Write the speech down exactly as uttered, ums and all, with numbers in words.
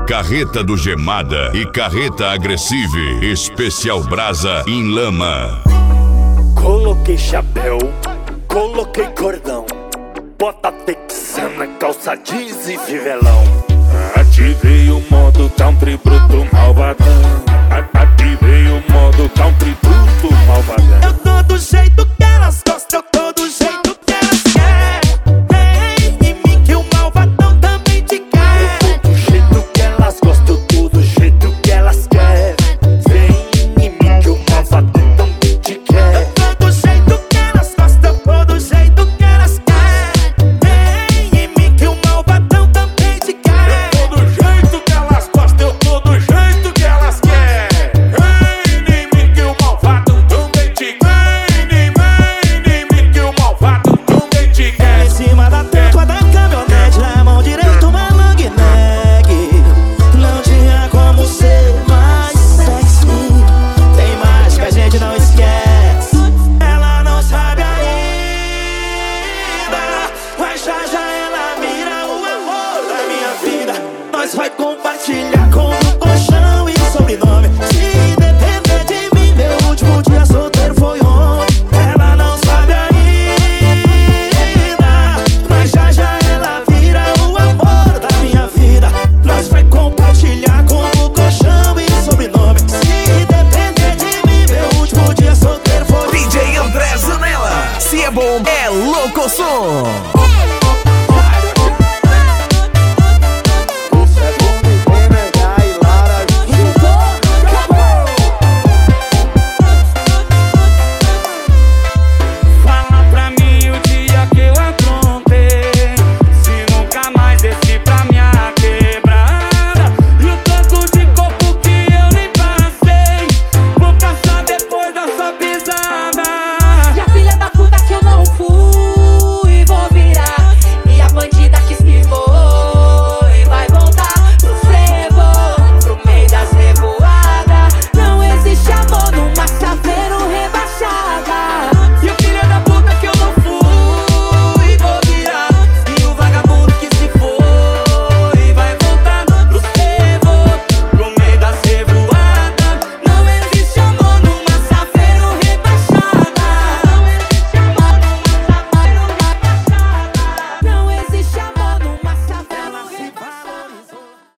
Carreta do Gemada e Carreta Agressive, especial brasa em lama. Coloquei chapéu, coloquei cordão, bota texana, calça jeans e fivelão. Ativei o modo country bruto malvadão. Ativei o modo country bruto malvadão. Eu tô do jeito que elas gostam, eu tô do jeito que elas querem. Vem em mim que o malvadão também te quer. Eu tô do jeito que elas gostam, eu tô do jeito que elas querem. Vem em mim que o malvadão também te quer. Eu tô do jeito que elas gostam, eu tô do jeito que elas querem. Vem em mim que o malvadão também te quer. Eu tô do jeito que elas gostam, eu tô do jeito que elas querem. Vem em mim que o malvado também te quer. Vem em mim que o malvado também te quer. Em cima da tampa da caminhonete, na mão direita uma long neck. Não tinha como ser mais sexy. Tem mais que a gente não esquece. Ela não sabe ainda, mas já já ela vira o amor da minha vida. Nós vai com